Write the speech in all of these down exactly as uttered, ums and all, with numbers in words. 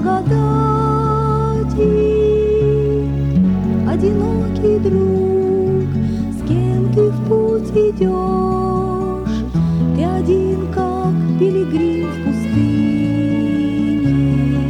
благодати. Одинокий друг, с кем ты в путь идешь, ты один, как пилигрим в пустыне.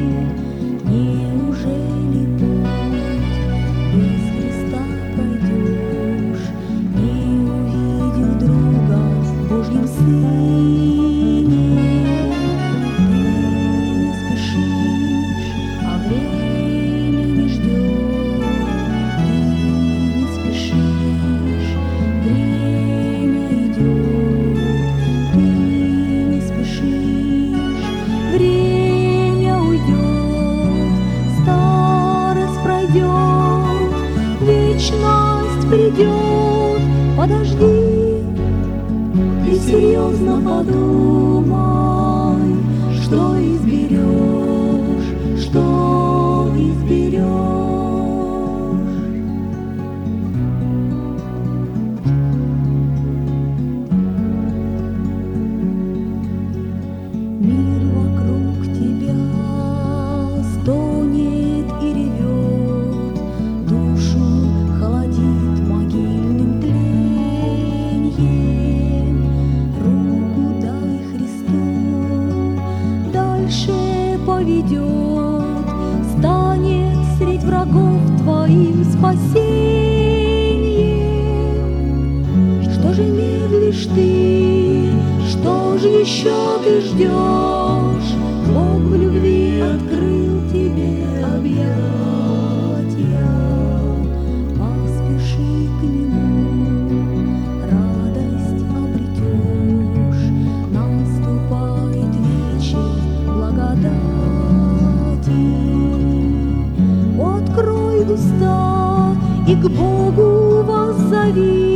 Неужели путь без Христа пройдешь, не увидев друга в Божьем Сыне? Ты не спешишь, а время не ждет. Ты не спешишь, время идет. Ты не спешишь, время уйдет. Старость пройдет, вечность придет. Подожди, ты серьезно подумай, что изберешь, что изберешь. Мир вокруг тебя стонет и ревет, душу холодит могильным тлением. Руку дай Христу, дальше поведет, станет средь врагов твоим спасением. Что же медлишь ты? Что же еще ты ждешь? Бог в любви открыл тебе объятия. Поспеши к Нему, радость обретешь. Наступает вечер благодати. Открой уста и к Богу воззови.